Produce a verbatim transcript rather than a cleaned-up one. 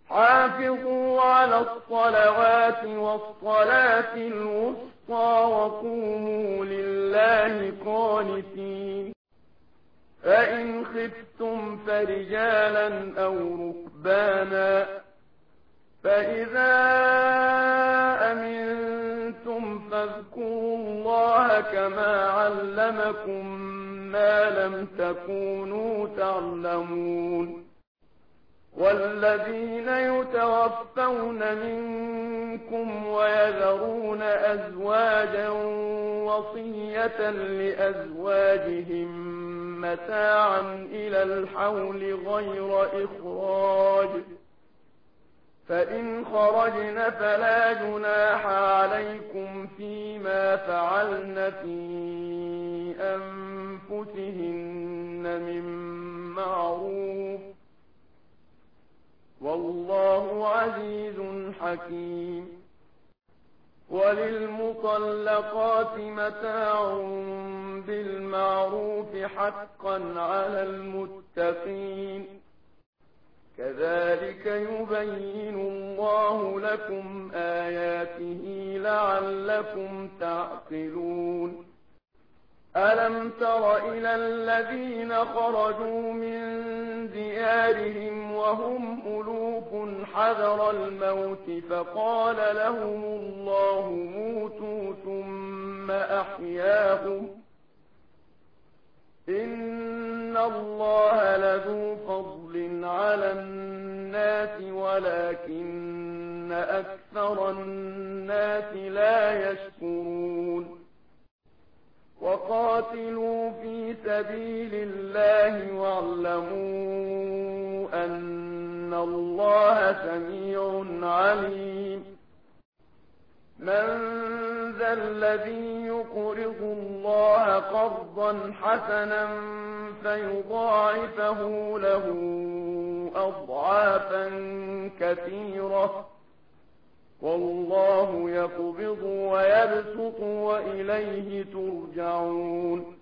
حافظوا على الصلوات والصلاة الوسطى وقوموا لله قانتين. فإن خفتم فرجالا أو ركبانا فإذا أمنتم فاذكروا الله كما علمكم ما لم تكونوا تعلمون. والذين يتوفون منكم ويذرون أزواجا وصية لأزواجهم متاعا إلى الحول غير إخراج فإن خرجن فلا جناح عليكم فيما فعلن في أنفسهن من معروف والله عزيز حكيم. وللمطلقات متاع بالمعروف حقا على المتقين كذلك يبين الله لكم آياته لعلكم تعقلون. ألم تر إلى الذين خرجوا من ديارهم وهم ألوف حذر الموت فقال لهم الله موتوا ثم أحياهم إن الله لذو فضل على الناس ولكن أكثر الناس لا يشكرون. وقاتلوا في سبيل الله واعلموا أن الله سميع عليم. من ذا الذي يقرض الله قرضا حسنا فيضاعفه له أضعافا كثيرة والله يقبض ويبسط وإليه ترجعون.